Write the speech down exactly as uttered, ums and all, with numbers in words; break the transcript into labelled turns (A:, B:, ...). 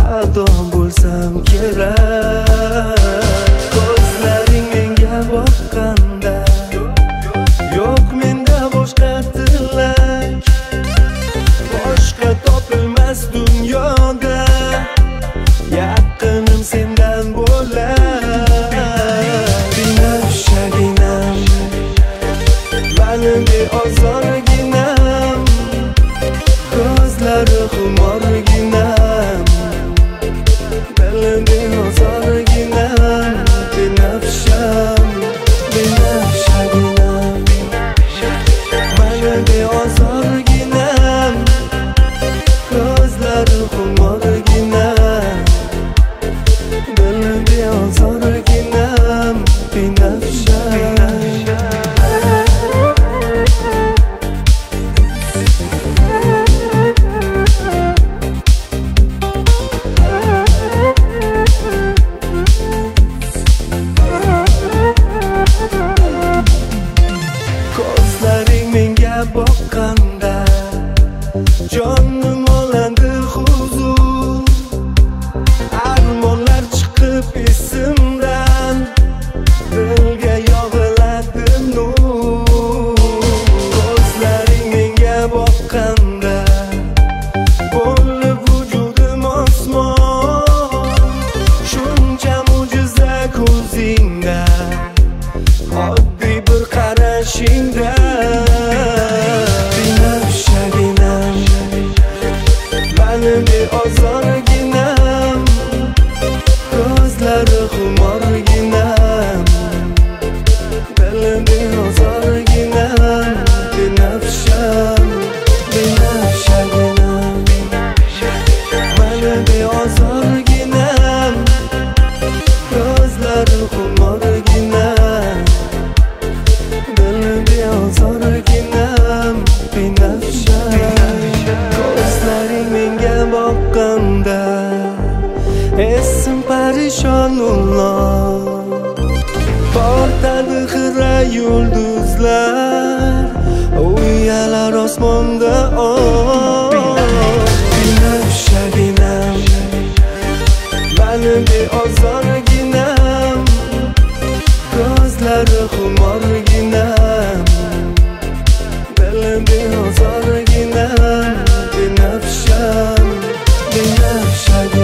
A: ado bo'lsam kerak. Ko'zlaring menga boqqanda yo'q menda boshqa tilak, boshqa topilmas dunyoda yaqinim sendan bo'lar. Binafshaginam, mani beozorginam, ko'zlari xumorginam, dili beozorginam. Binafsham, binafshaginam, mani beozorginam, ko'zlari xumorginam, dili beozorginam. Binafsham. Ko'zlaring menga boqqanda jonim oladi huzur, armonlar chiqib esimdan, dilga yog'iladi nur. Ko'zlaring menga boqqanda bo'lib vujudim osmon, shuncha mo'jiza ko'zingda, oddiy bir qarashingda. Binafshaginam, mani beozorginam, ko'zlari xumorginam, dili beozorginam. Binafsham, binafshaginam, mani beozorginam, ko'zlari xumorginam, dili beozorginam. Binafsham. Ko'zlaring menga boqqanda esim parishon ulloq, portadi xira yulduzlar, uyalar osmonda oq. Binafshaginam, mani beozorginam, ko'zlari xumorginam, dili beozorginam. Binafsham, binafshaginam.